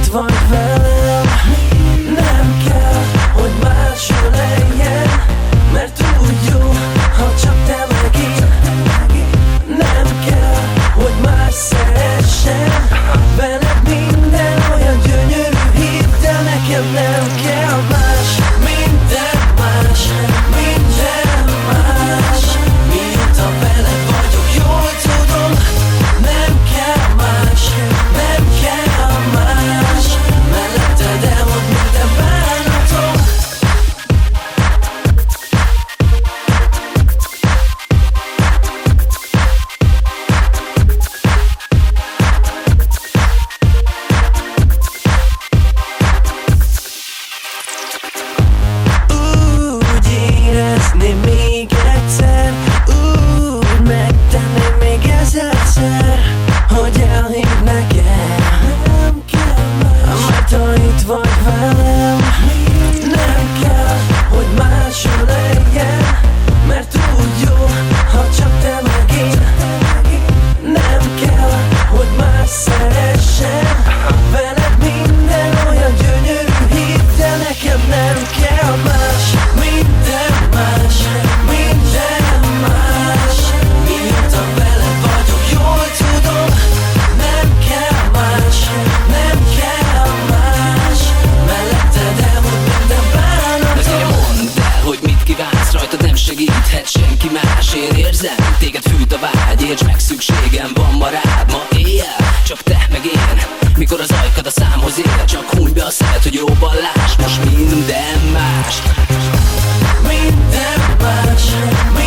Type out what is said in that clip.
vagy velem. Nem kell, hogy más legyen, mert úgy jó, ha csak te meg én. Nem kell, hogy más szeressen, veled minden olyan gyönyörű. Hidd el, nekem nem kell más. Minden más, minden más. Mióta veled vagyok, jól tudom, nem kell más, nem kell más. Melletted elmond minden bánatom. Még egyszer, úgy megtenném még ezerszer, hogy elhidd nekem. Nem kell más, mert ha itt vagy velem. Nem kell, hogy máshol legyen, mert úgy jó, ha csak te meg én. Nem kell, hogy más szeressen, veled minden olyan gyönyörű. Hidd el, nekem nem kell más. Minden más, minden más. Mióta veled vagyok, jól tudom, nem kell más, nem kell más. Melletted elmond minden bánatom. Ezért mondd el, hogy mit kívánsz, rajtad nem segíthet senki más. Én érzem, téged fűt a vágy, értsd meg, szükségem van ma rád. Ma éjjel, csak te meg én, mikor az ajkad a számhoz ér. Csak húny be a szemed, hogy jobban láss. Most minden más. Minden más.